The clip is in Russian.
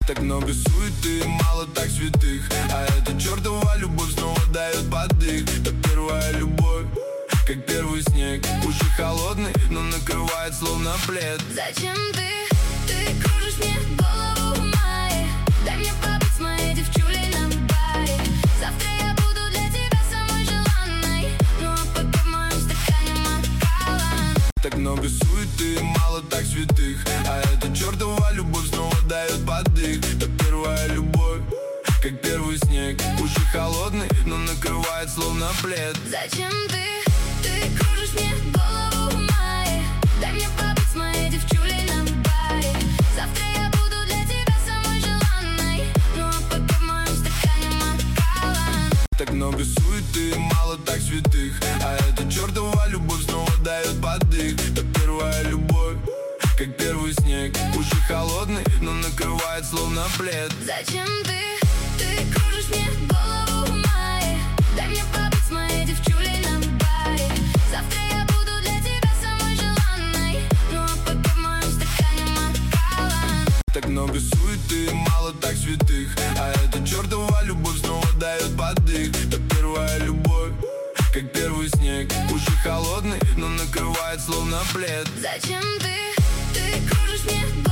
Так много суеты, мало так святых. А эта чертова любовь снова дает подых. Это первая любовь, как первый снег. Уши холодный, но накрывает словно плед. Зачем ты кружишь мне голову в мае? Дай мне побыть с моей девчулей на баре. Завтра я буду для тебя самой желанной. Ну а пока в моем стакане макалан. Так много суеты, мало так святых. А эта чертова любовь снова дает подых. Это первая любовь, как первый снег. Уши холодный, но накрывает словно плед. Зачем ты кружишь мне голову в мае? Дай мне побыть с моей девчулей на баре. Завтра я буду для тебя самой желанной. Ну а пока в моем стакане макалан. Так много суеты, мало так святых. А эта чертова любовь снова дает подых. Это первая любовь, как первый снег. Уши холодный, но накрывает словно плед. Зачем ты кружишь мне голову в мае? Дай мне побыть с моей девчулей на баре. Завтра я буду для тебя самой желанной. Ну а пока в моем стакане макалан. Так много суеты, мало так святых. А эта чертова любовь снова дает подых. Это первая любовь, как первый снег. Уши холодный, но накрывает словно плед. Зачем ты кружишь мне голову в мае?